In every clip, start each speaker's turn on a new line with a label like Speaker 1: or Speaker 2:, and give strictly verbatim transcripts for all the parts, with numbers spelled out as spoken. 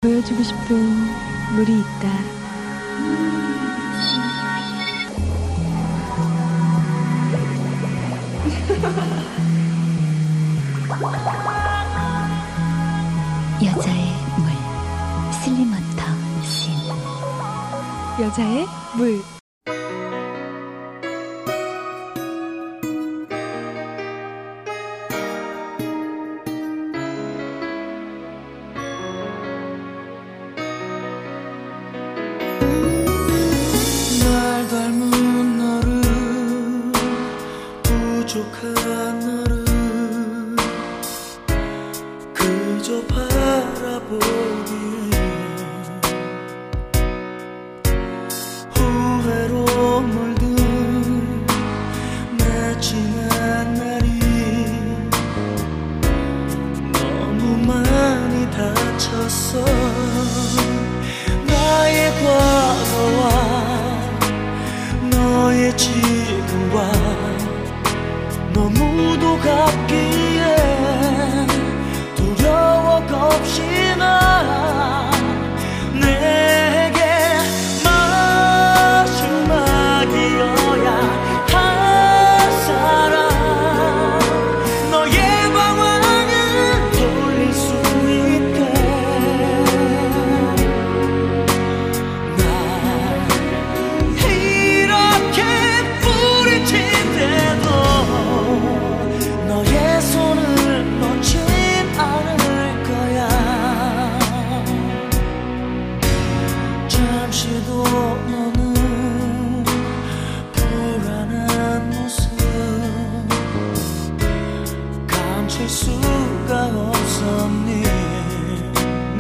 Speaker 1: 보여주고 싶은 물이 있다.
Speaker 2: 여자의 물, 슬림워터 신.
Speaker 1: 여자의 물.
Speaker 3: 날 닮은 너를, 부족한 너를 그저 바라보기에 후회로 물든 내 지난 날이 너무 많이 다쳤어. 나의 과거와 너의 지금과 너무도 같기에 두려워 겁시나 내게 마지막이어야 할 사람. 너의 방황을 돌릴 수 있게 날 이렇게 뿌리친데도 너의 손을 놓진 않을 거야. 잠시도 너는 불안한 모습 감출 수가 없었니. 음,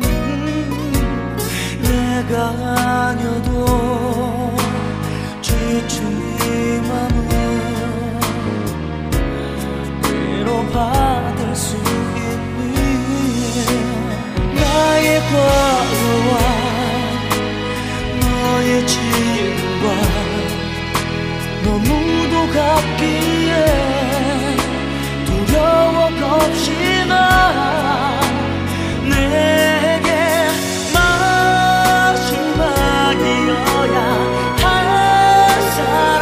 Speaker 3: 내가 아니어도 지친 이 맘은 위로받을 수 있니. 나의 과거와 너의 지금과 너무도 같기에 두려워 겁시나 내게 마지막이어야 할 사람.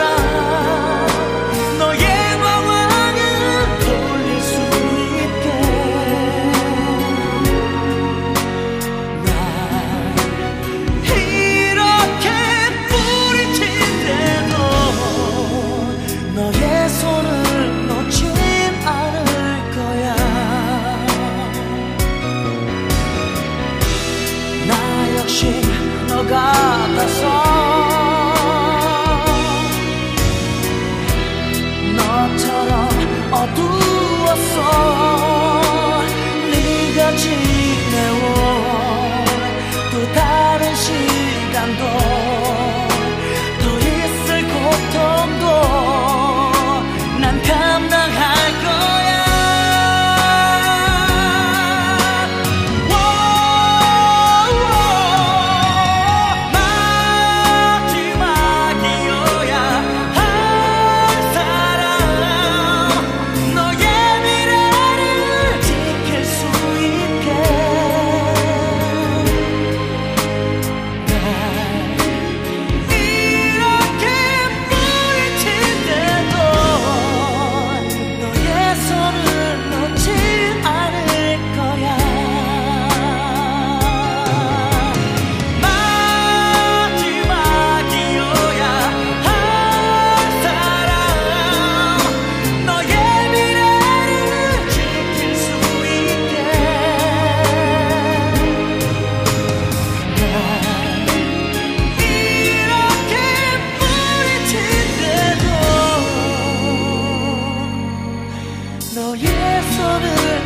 Speaker 3: 너의 방황을 돌릴 수 있게 날 이렇게 뿌리친데도 너의 손을 놓진 않을 거야. 나 역시 너 같아서 너처럼 어두웠어. 네가 지내온 또 다른 시간도 더 있을 고통도 난 감당할 거야. 마지막이어야 할 사람. 너의 미래를 지킬 수 있게 날 이렇게 뿌리친데도 너의 손을 놓지 않을 거야. 마지막이어야 할 사람. 너의 미래를 지킬 수 있게 날 이렇게 뿌리친데도 너의 손을